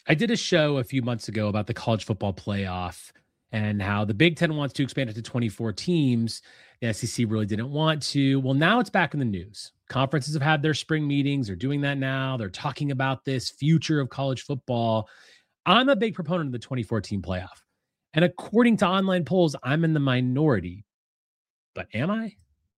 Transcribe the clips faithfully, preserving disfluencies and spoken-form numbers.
I did a show a few months ago about the college football playoff and how the Big Ten wants to expand it to twenty-four teams. The S E C really didn't want to. Well, now it's back in the news. Conferences have had their spring meetings. They're doing that now. They're talking about this future of college football. I'm a big proponent of the twenty-four team playoff. And according to online polls, I'm in the minority. But am I?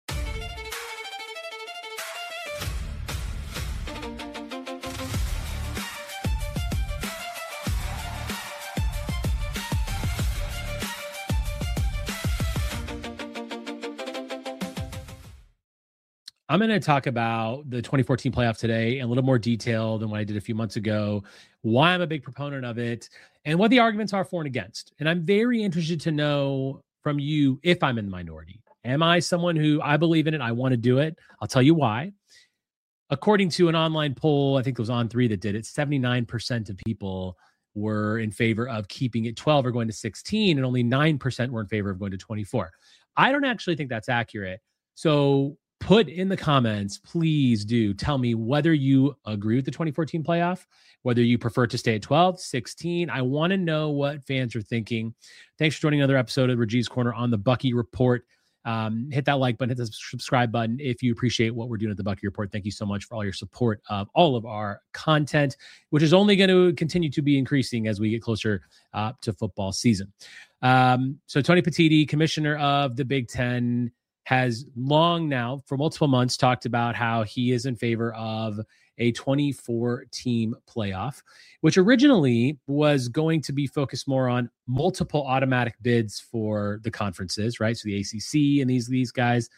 I'm going to talk about the twenty fourteen playoff today in a little more detail than what I did a few months ago, why I'm a big proponent of it, and what the arguments are for and against. And I'm very interested to know from you if I'm in the minority. Am I someone who I believe in it? I want to do it. I'll tell you why. According to an online poll, I think it was On three that did it, seventy-nine percent of people were in favor of keeping it twelve or going to sixteen, and only nine percent were in favor of going to twenty-four. I don't actually think that's accurate. So put in the comments, please do tell me whether you agree with the twenty fourteen playoff, whether you prefer to stay at twelve, sixteen. I want to know what fans are thinking. Thanks for joining another episode of Ragiv's Corner on the Bucky Report. Um, hit that like button, hit the subscribe button if you appreciate what we're doing at the Bucky Report. Thank you so much for all your support of all of our content, which is only going to continue to be increasing as we get closer uh, to football season. Um, so Tony Petitti, commissioner of the Big Ten, has long now, for multiple months, talked about how he is in favor of a twenty-four team playoff, which originally was going to be focused more on multiple automatic bids for the conferences, right? So the A C C and these, these guys,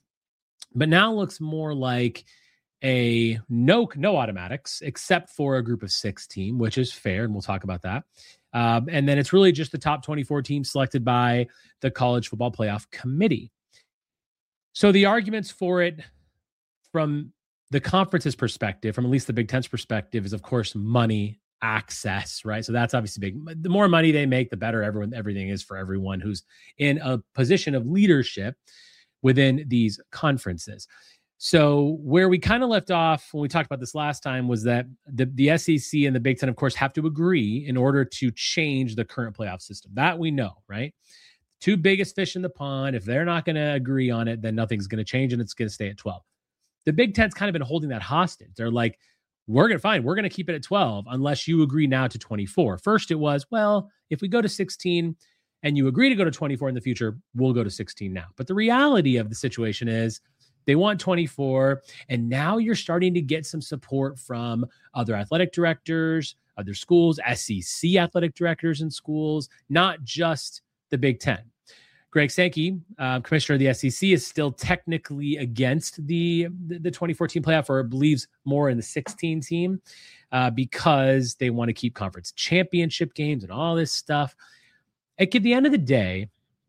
but now looks more like a no, no automatics, except for a group of six team, which is fair. And we'll talk about that. Um, and then it's really just the top twenty-four teams selected by the College Football Playoff Committee. So the arguments for it from the conference's perspective, from at least the Big Ten's perspective, is of course money, access, right? So that's obviously big. The more money they make, the better everyone, everything is for everyone who's in a position of leadership within these conferences. So where we kind of left off when we talked about this last time was that the, the S E C and the Big Ten, of course, have to agree in order to change the current playoff system. That we know, right? Two biggest fish in the pond. If they're not going to agree on it, then nothing's going to change and it's going to stay at twelve. The Big Ten's kind of been holding that hostage. They're like, we're going to find, we're going to keep it at twelve unless you agree now to twenty-four. First it was, well, if we go to sixteen and you agree to go to twenty-four in the future, we'll go to sixteen now. But the reality of the situation is they want twenty-four. And now you're starting to get some support from other athletic directors, other schools, S E C athletic directors in schools, not just the Big Ten. Greg Sankey, uh, commissioner of the S E C, is still technically against the, the, the twenty-four team playoff, or believes more in the sixteen team uh, because they want to keep conference championship games and all this stuff. At the end of the day,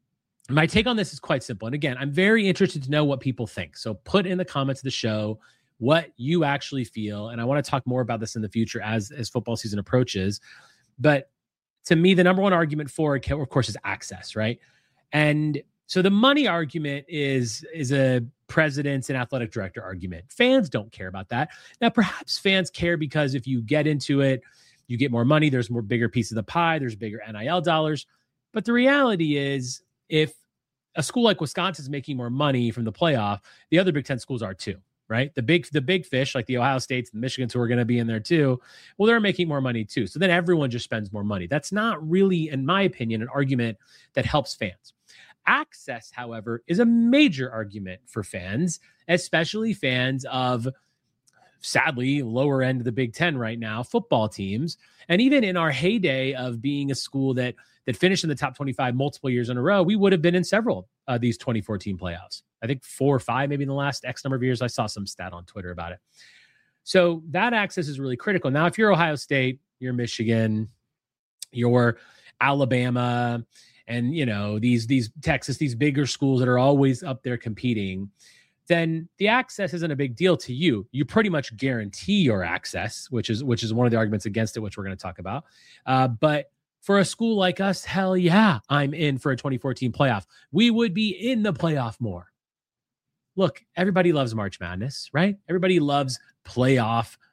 my take on this is quite simple. And again, I'm very interested to know what people think. So put in the comments of the show what you actually feel. And I want to talk more about this in the future as, as football season approaches. But to me, the number one argument for it, of course, is access, right? And so the money argument is, is a president's and athletic director argument. Fans don't care about that. Now, perhaps fans care because if you get into it, you get more money, there's more bigger piece of the pie, there's bigger N I L dollars. But the reality is, if a school like Wisconsin is making more money from the playoff, the other Big Ten schools are too, right? The big, the big fish, like the Ohio States and Michigans, who are going to be in there too, well, they're making more money too. So then everyone just spends more money. That's not really, in my opinion, an argument that helps fans. Access, however, is a major argument for fans, especially fans of, sadly, lower end of the Big Ten right now, football teams. And even in our heyday of being a school that that finished in the top twenty-five multiple years in a row, we would have been in several of these twenty-four team playoffs. I think four or five, maybe in the last X number of years. I saw some stat on Twitter about it. So that access is really critical. Now, if you're Ohio State, you're Michigan, you're Alabama, and, you know, these, these Texas, these bigger schools that are always up there competing, then the access isn't a big deal to you. You pretty much guarantee your access, which is, which is one of the arguments against it, which we're going to talk about. Uh, but for a school like us, hell yeah, I'm in for a twenty-four team playoff. We would be in the playoff more. Look, everybody loves March Madness, right? Everybody loves playoff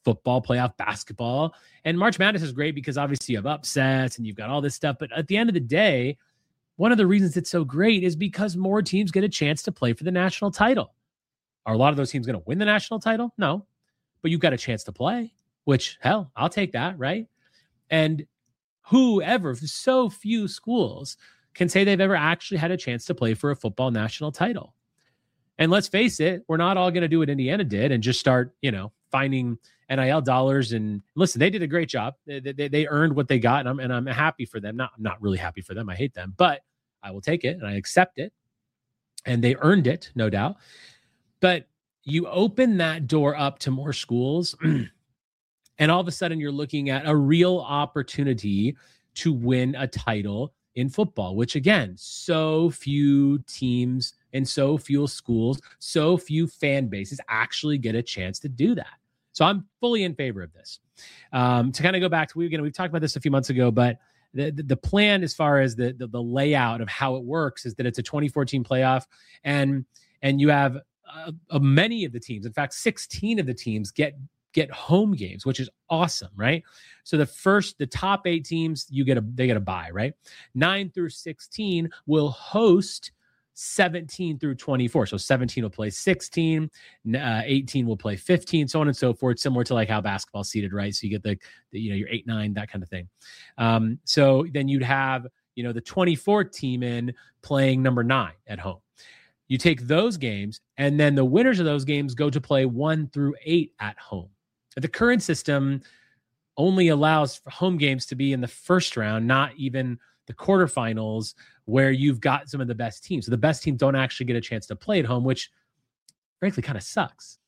football, playoff basketball. And March Madness is great because obviously you have upsets and you've got all this stuff. But at the end of the day, one of the reasons it's so great is because more teams get a chance to play for the national title. Are a lot of those teams going to win the national title? No. But you've got a chance to play, which, hell, I'll take that, right? And whoever, so few schools can say they've ever actually had a chance to play for a football national title. And let's face it, we're not all going to do what Indiana did and just start, you know, finding N I L dollars. And listen, they did a great job. They, they, they earned what they got, and I'm, and I'm happy for them. Not, I'm not really happy for them. I hate them, but I will take it and I accept it. And they earned it, no doubt. But you open that door up to more schools, and all of a sudden you're looking at a real opportunity to win a title in football, which again, so few teams and so few schools, so few fan bases actually get a chance to do that. So I'm fully in favor of this. Um, to kind of go back to, we again, we've talked about this a few months ago, but the, the, the plan as far as the, the the layout of how it works is that it's a twenty fourteen playoff, and and you have uh, uh, many of the teams, in fact, sixteen of the teams get get home games, which is awesome, right? So the first, the top eight teams, you get a they get a bye, right? Nine through sixteen will host seventeen through twenty-four. So seventeen will play sixteen, uh, eighteen will play fifteen, so on and so forth, similar to like how basketball's seeded, right? So you get the, the you know, your eight, nine, that kind of thing. Um, so then you'd have, you know, the twenty-four team in playing number nine at home. You take those games, and then the winners of those games go to play one through eight at home. The current system only allows for home games to be in the first round, not even the quarterfinals, where you've got some of the best teams. So the best teams don't actually get a chance to play at home, which frankly kind of sucks.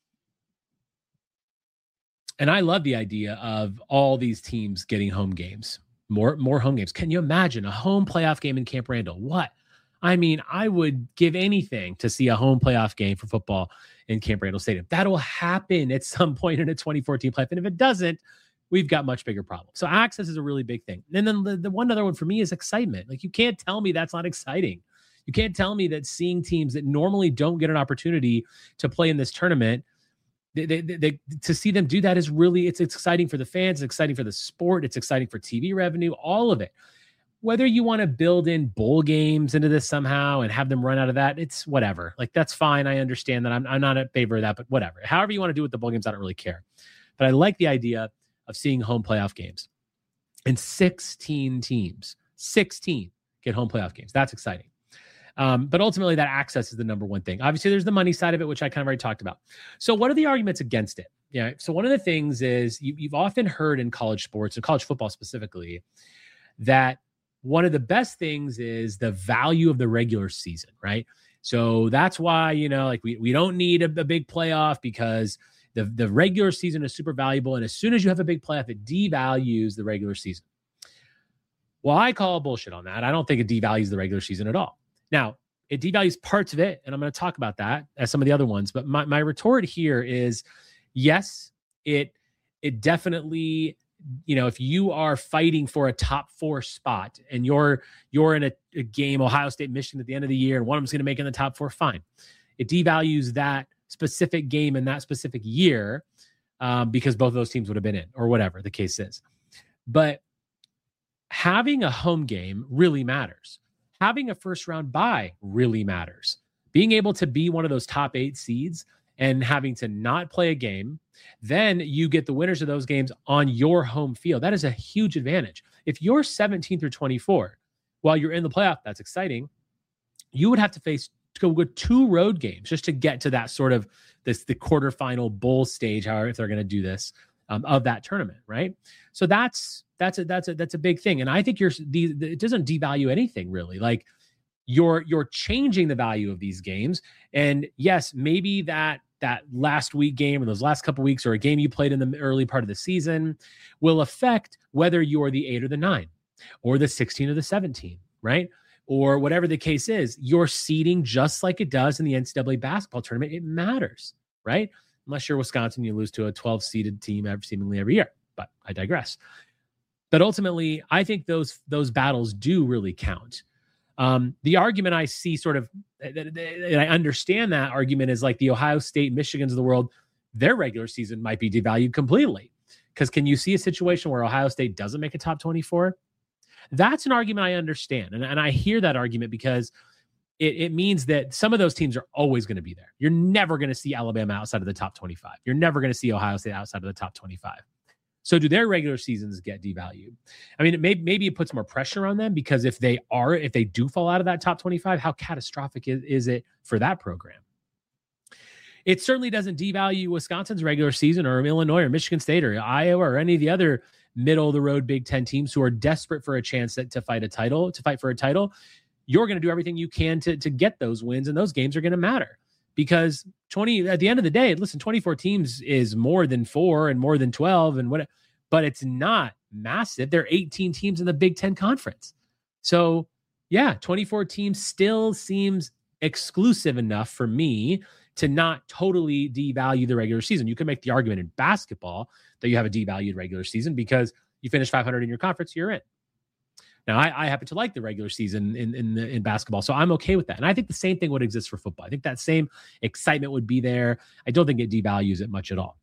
And I love the idea of all these teams getting home games, more, more home games. Can you imagine a home playoff game in Camp Randall? What? I mean, I would give anything to see a home playoff game for football in Camp Randall Stadium. That'll happen at some point in a twenty fourteen playoff. And if it doesn't, we've got much bigger problems. So access is a really big thing. And then the, the one other one for me is excitement. Like, you can't tell me that's not exciting. You can't tell me that seeing teams that normally don't get an opportunity to play in this tournament, they, they, they, to see them do that is really, it's, it's exciting for the fans. It's exciting for the sport. It's exciting for T V revenue, all of it. Whether you want to build in bowl games into this somehow and have them run out of that, it's whatever. Like, that's fine. I understand that. I'm, I'm not in favor of that, but whatever. However you want to do with the bowl games, I don't really care. But I like the idea of seeing home playoff games. And sixteen teams, sixteen get home playoff games. That's exciting. Um, but ultimately, that access is the number one thing. Obviously, there's the money side of it, which I kind of already talked about. So what are the arguments against it? Yeah. So one of the things is you, you've often heard in college sports, and college football specifically, that one of the best things is the value of the regular season, right? So that's why, you know, like we, we don't need a, a big playoff, because the, the regular season is super valuable. And as soon as you have a big playoff, it devalues the regular season. Well, I call bullshit on that. I don't think it devalues the regular season at all. Now, it devalues parts of it, and I'm going to talk about that as some of the other ones. But my, my retort here is, yes, it it definitely, you know, if you are fighting for a top four spot and you're you're in a, a game, Ohio State, Michigan at the end of the year, and one of them's going to make it in the top four, fine. It devalues that specific game in that specific year um, because both of those teams would have been in, or whatever the case is. But having a home game really matters. Having a first round bye really matters. Being able to be one of those top eight seeds and having to not play a game, then you get the winners of those games on your home field. That is a huge advantage. If you're seventeen through twenty-four, while you're in the playoff, that's exciting. You would have to face to go with two road games just to get to that sort of this the quarterfinal bowl stage, however, if they're going to do this, um, of that tournament, right? So that's that's a that's a that's a big thing. And I think you're the, the it doesn't devalue anything really. Like, you're you're changing the value of these games. And yes, maybe that that last week game or those last couple weeks, or a game you played in the early part of the season, will affect whether you're the eight or the nine or the sixteen or the seventeen, right? Or whatever the case is, your seeding, just like it does in the N C double A basketball tournament, it matters, right? Unless you're Wisconsin, you lose to a twelve seeded team every, seemingly every year, but I digress. But ultimately, I think those, those battles do really count. Um, the argument I see sort of, and I understand that argument, is like the Ohio State, Michigans of the world, their regular season might be devalued completely. Because can you see a situation where Ohio State doesn't make a top twenty-four? That's an argument I understand. And, and I hear that argument because it, it means that some of those teams are always going to be there. You're never going to see Alabama outside of the top twenty-five. You're never going to see Ohio State outside of the top twenty-five. So do their regular seasons get devalued? I mean, it may, maybe it puts more pressure on them because if they are, if they do fall out of that top twenty-five, how catastrophic is, is it for that program? It certainly doesn't devalue Wisconsin's regular season or Illinois or Michigan State or Iowa or any of the other middle of the road Big Ten teams who are desperate for a chance to, to fight a title, to fight for a title. You're going to do everything you can to, to get those wins, and those games are going to matter because twenty at the end of the day, listen, twenty-four teams is more than four and more than twelve and what, but it's not massive. There are eighteen teams in the Big Ten conference. So yeah, twenty-four teams still seems exclusive enough for me to not totally devalue the regular season. You can make the argument in basketball that you have a devalued regular season because you finish five hundred in your conference, you're in. Now, I, I happen to like the regular season in in, the, in basketball, so I'm okay with that. And I think the same thing would exist for football. I think that same excitement would be there. I don't think it devalues it much at all.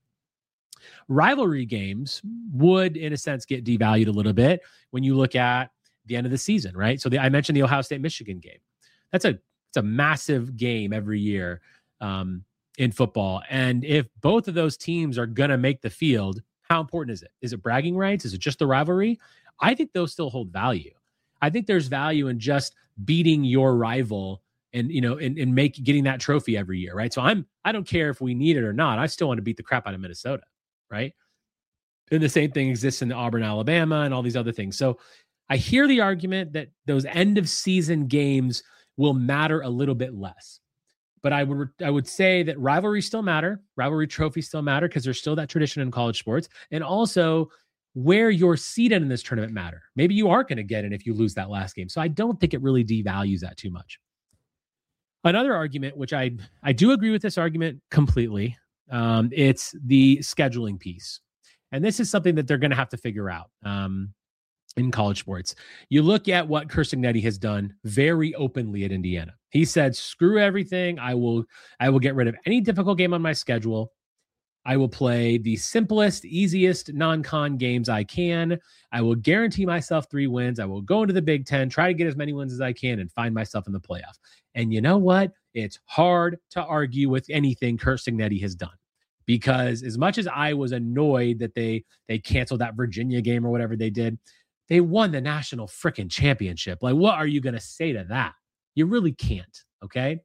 Rivalry games would, in a sense, get devalued a little bit when you look at the end of the season, right? So the, I mentioned the Ohio State-Michigan game. That's a it's a massive game every year um, in football. And if both of those teams are going to make the field, how important is it? Is it bragging rights? Is it just the rivalry? I think those still hold value. I think there's value in just beating your rival and, you know, and, and make getting that trophy every year, right? So I'm, I don't care if we need it or not. I still want to beat the crap out of Minnesota, right? And the same thing exists in the Auburn, Alabama, and all these other things. So I hear the argument that those end of season games will matter a little bit less. But I would I would say that rivalries still matter. Rivalry trophies still matter because there's still that tradition in college sports. And also where you're seated in this tournament matter. Maybe you are going to get in if you lose that last game. So I don't think it really devalues that too much. Another argument, which I, I do agree with this argument completely, um, it's the scheduling piece. And this is something that they're going to have to figure out. Um, in college sports. You look at what Kirsignetti has done very openly at Indiana. He said, screw everything. I will, I will get rid of any difficult game on my schedule. I will play the simplest, easiest non-con games I can. I will guarantee myself three wins. I will go into the Big Ten, try to get as many wins as I can, and find myself in the playoff. And you know what? It's hard to argue with anything Kirsignetti has done. Because as much as I was annoyed that they they canceled that Virginia game or whatever they did, they won the national freaking championship. Like, what are you going to say to that? You really can't. Okay.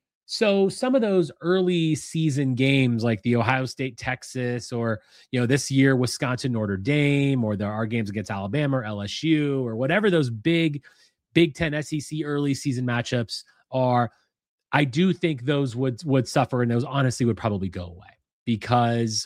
So some of those early season games, like the Ohio State, Texas, or, you know, this year, Wisconsin, Notre Dame, or there are games against Alabama or L S U, or whatever those big Big Ten S E C early season matchups are, I do think those would, would suffer. And those honestly would probably go away because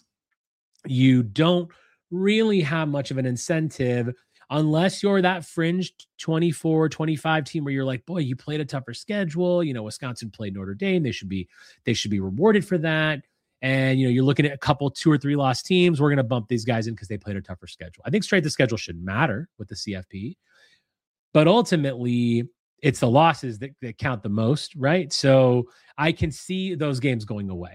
you don't really have much of an incentive unless you're that fringe twenty-four, twenty-five team where you're like, boy, you played a tougher schedule. You know, Wisconsin played Notre Dame. They should be, they should be rewarded for that. And, you know, you're looking at a couple, two or three lost teams. We're going to bump these guys in because they played a tougher schedule. I think straight the schedule should matter with the C F P, but ultimately it's the losses that, that count the most, right? So I can see those games going away.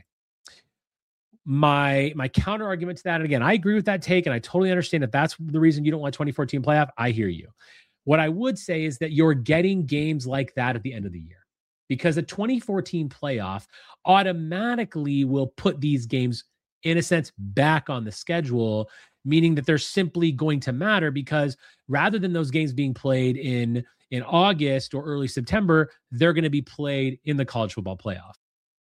My my counter argument to that, and again, I agree with that take, and I totally understand if that's the reason you don't want twenty fourteen playoff. I hear you. What I would say is that you're getting games like that at the end of the year because a twenty fourteen playoff automatically will put these games, in a sense, back on the schedule, meaning that they're simply going to matter because rather than those games being played in, in August or early September, they're going to be played in the college football playoff.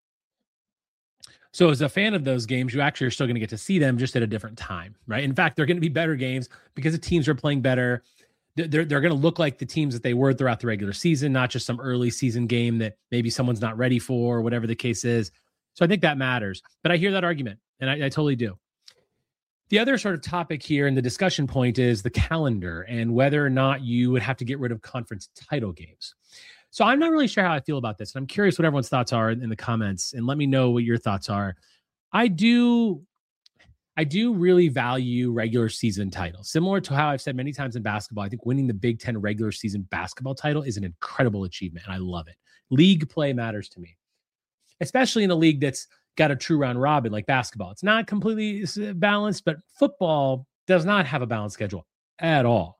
So as a fan of those games, you actually are still going to get to see them just at a different time, right? In fact, they're going to be better games because the teams are playing better. They're, they're going to look like the teams that they were throughout the regular season, not just some early season game that maybe someone's not ready for or whatever the case is. So I think that matters. But I hear that argument, and I, I totally do. The other sort of topic here in the discussion point is the calendar and whether or not you would have to get rid of conference title games. So I'm not really sure how I feel about this. And I'm curious what everyone's thoughts are in the comments, and let me know what your thoughts are. I do, I do really value regular season titles. Similar to how I've said many times in basketball, I think winning the Big Ten regular season basketball title is an incredible achievement, and I love it. League play matters to me, especially in a league that's got a true round robin like basketball. It's not completely balanced, but football does not have a balanced schedule at all.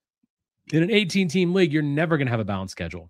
In an eighteen-team league, you're never going to have a balanced schedule.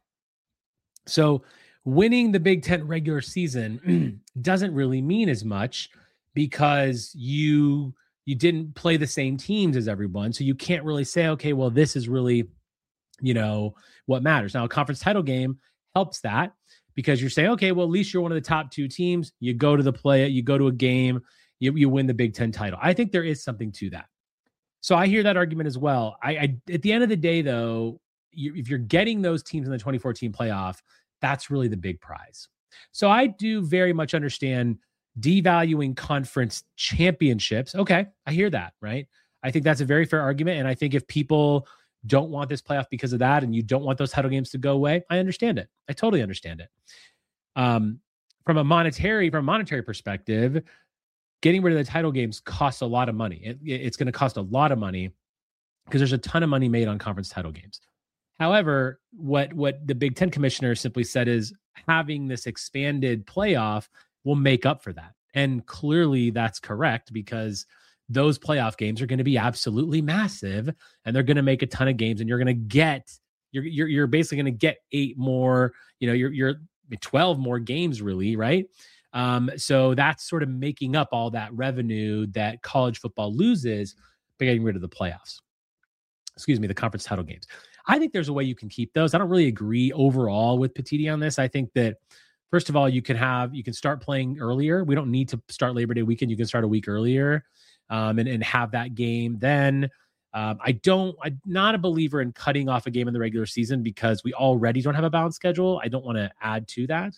So winning the Big Ten regular season doesn't really mean as much because you you didn't play the same teams as everyone. So you can't really say, okay, well, this is really, you know, what matters. Now, a conference title game helps that because you're saying, okay, well, at least you're one of the top two teams. You go to the play, you go to a game, you, you win the Big Ten title. I think there is something to that. So I hear that argument as well. I, I at the end of the day, though, you, if you're getting those teams in the twenty fourteen playoff, that's really the big prize. So I do very much understand devaluing conference championships. Okay, I hear that, right? I think that's a very fair argument. And I think if people don't want this playoff because of that and you don't want those title games to go away, I understand it. I totally understand it. Um, from a monetary, from a monetary perspective, getting rid of the title games costs a lot of money. It, it's going to cost a lot of money because there's a ton of money made on conference title games. However, what, what the Big Ten commissioner simply said is having this expanded playoff will make up for that. And clearly that's correct because those playoff games are going to be absolutely massive and they're going to make a ton of games and you're going to get, you're, you're, you're basically going to get eight more, you know, you're, you're twelve more games really, right? Um, so that's sort of making up all that revenue that college football loses by getting rid of the playoffs. Excuse me, the conference title games. I think there's a way you can keep those. I don't really agree overall with Petiti on this. I think that, first of all, you can have, you can start playing earlier. We don't need to start Labor Day weekend. You can start a week earlier um, and, and have that game. Then um, I don't, I'm not a believer in cutting off a game in the regular season because we already don't have a balanced schedule. I don't want to add to that.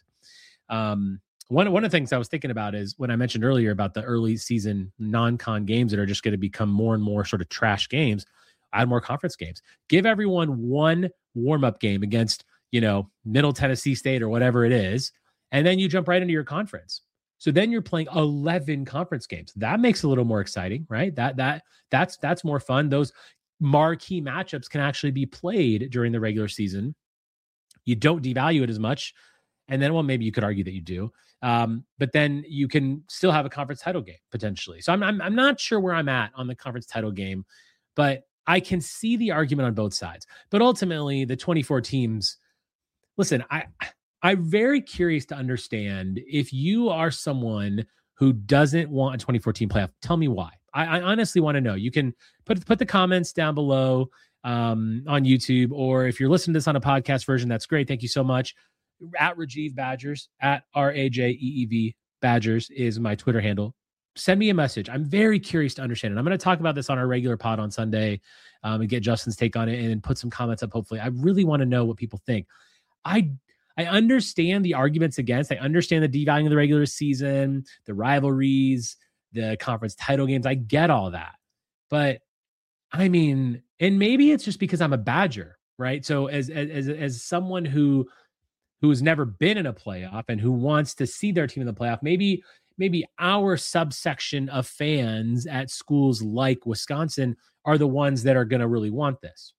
Um, one, one of the things I was thinking about is when I mentioned earlier about the early season non-con games that are just going to become more and more sort of trash games, add more conference games. Give everyone one warm-up game against, you know, Middle Tennessee State or whatever it is, and then you jump right into your conference. So then you're playing eleven conference games. That makes it a little more exciting, right? That that that's that's more fun. Those marquee matchups can actually be played during the regular season. You don't devalue it as much, and then well, maybe you could argue that you do, um, but then you can still have a conference title game potentially. So I'm I'm I'm not sure where I'm at on the conference title game, but I can see the argument on both sides. But ultimately, the twenty-four teams. Listen, I. I'm very curious to understand if you are someone who doesn't want a twenty fourteen playoff, tell me why. I, I honestly want to know. You can put, put the comments down below um, on YouTube, or if you're listening to this on a podcast version, that's great. Thank you so much. At Rajiv Badgers, at R A J E E V Badgers is my Twitter handle. Send me a message. I'm very curious to understand it. I'm going to talk about this on our regular pod on Sunday um, and get Justin's take on it and put some comments up, hopefully. I really want to know what people think. I I understand the arguments against. I understand the devaluing of the regular season, the rivalries, the conference title games. I get all that. But I mean, and maybe it's just because I'm a Badger, right? So as as as someone who who has never been in a playoff and who wants to see their team in the playoff, maybe maybe our subsection of fans at schools like Wisconsin are the ones that are going to really want this.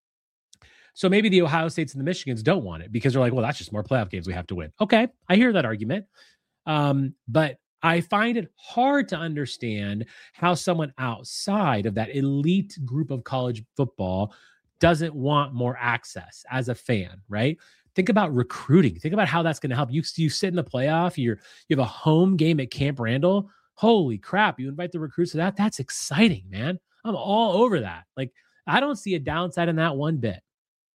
So maybe the Ohio States and the Michigans don't want it because they're like, well, that's just more playoff games we have to win. Okay, I hear that argument. Um, but I find it hard to understand how someone outside of that elite group of college football doesn't want more access as a fan, right? Think about recruiting. Think about how that's going to help. You, you sit in the playoff, you're, you have a home game at Camp Randall. Holy crap, you invite the recruits to that. That's exciting, man. I'm all over that. Like, I don't see a downside in that one bit.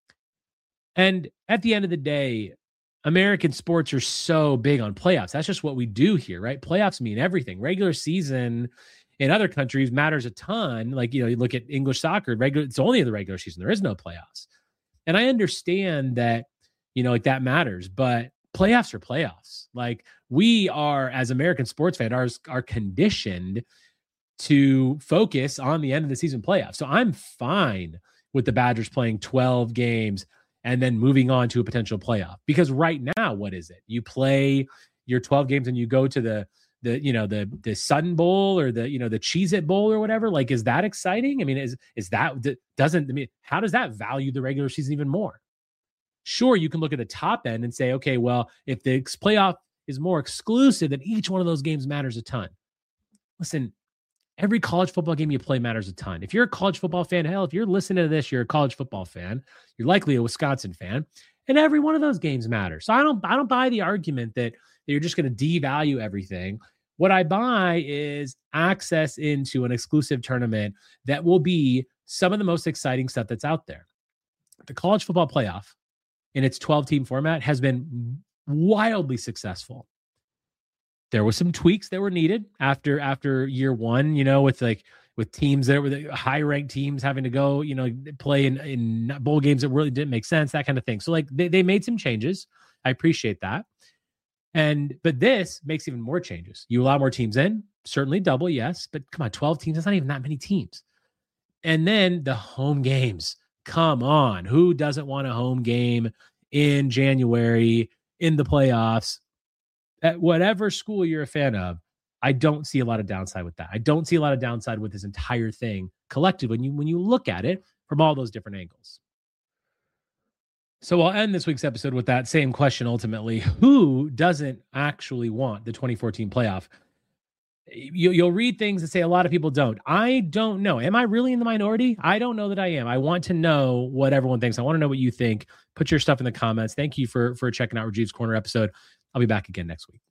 And at the end of the day, American sports are so big on playoffs. That's just what we do here, right? Playoffs mean everything. Regular season in other countries matters a ton. Like, you know, you look at English soccer, regular, it's only in the regular season. There is no playoffs. And I understand that, you know, like that matters, but playoffs are playoffs. Like, we are, as American sports fans, are, are conditioned to focus on the end of the season playoffs. So I'm fine with the Badgers playing twelve games and then moving on to a potential playoff. Because right now, what is it? You play your twelve games and you go to the, the you know, the the Sun Bowl or the, you know, the Cheez-It Bowl or whatever. Like, is that exciting? I mean, is is that, doesn't, I mean, how does that value the regular season even more? Sure, you can look at the top end and say, okay, well, if the playoff, is more exclusive, then each one of those games matters a ton. Listen, every college football game you play matters a ton. If you're a college football fan, hell, if you're listening to this, you're a college football fan. You're likely a Wisconsin fan, and every one of those games matters. So I don't, I don't buy the argument that, that you're just going to devalue everything. What I buy is access into an exclusive tournament that will be some of the most exciting stuff that's out there. The college football playoff in its twelve-team format has been wildly successful. There were some tweaks that were needed after after year one, you know, with like with teams that were the high-ranked teams having to go, you know, play in, in bowl games that really didn't make sense, that kind of thing. So like they, they made some changes. I appreciate that. And but this makes even more changes. You allow more teams in, certainly double, yes, but come on, twelve teams, that's not even that many teams. And then the home games. Come on, who doesn't want a home game in January in the playoffs? At whatever school you're a fan of, I don't see a lot of downside with that. I don't see a lot of downside with this entire thing collectively when you when you look at it from all those different angles. So I'll end this week's episode with that same question ultimately. Who doesn't actually want the twenty fourteen playoff? You, you'll read things that say a lot of people don't. I don't know. Am I really in the minority? I don't know that I am. I want to know what everyone thinks. I want to know what you think. Put your stuff in the comments. Thank you for, for checking out Rajeev's Corner episode. I'll be back again next week.